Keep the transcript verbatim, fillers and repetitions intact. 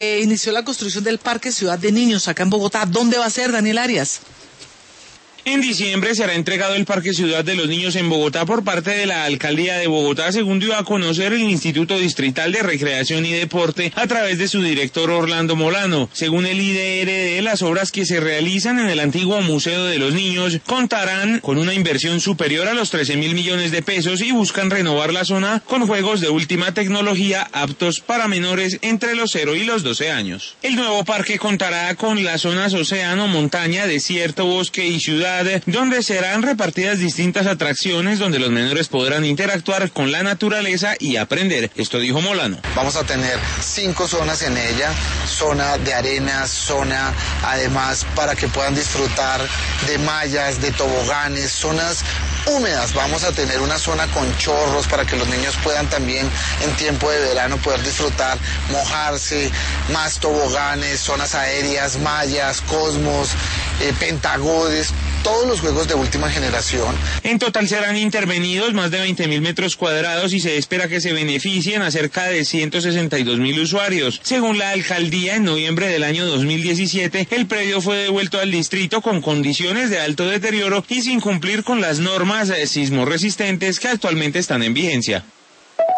Eh, inició la construcción del Parque Ciudad de Niños acá en Bogotá. ¿Dónde va a ser, Daniel Arias? En diciembre será entregado el Parque Ciudad de los Niños en Bogotá por parte de la Alcaldía de Bogotá, según dio a conocer el Instituto Distrital de Recreación y Deporte a través de su director Orlando Molano. Según el I D R D, las obras que se realizan en el antiguo Museo de los Niños contarán con una inversión superior a los trece mil millones de pesos y buscan renovar la zona con juegos de última tecnología aptos para menores entre los cero y los doce años. El nuevo parque contará con las zonas océano, montaña, desierto, bosque y ciudad, donde serán repartidas distintas atracciones donde los menores podrán interactuar con la naturaleza y aprender. Esto dijo Molano. Vamos a tener cinco zonas en ella, zona de arena, zona además para que puedan disfrutar de mallas, de toboganes, zonas húmedas. Vamos a tener una zona con chorros para que los niños puedan también en tiempo de verano poder disfrutar, mojarse, más toboganes, zonas aéreas, mallas, cosmos, eh, pentagodes, todos los juegos de última generación. En total serán intervenidos más de veinte mil metros cuadrados y se espera que se beneficien a cerca de ciento sesenta y dos mil usuarios. Según la alcaldía, en noviembre del año dos mil diecisiete, el predio fue devuelto al distrito con condiciones de alto deterioro y sin cumplir con las normas sismorresistentes que actualmente están en vigencia.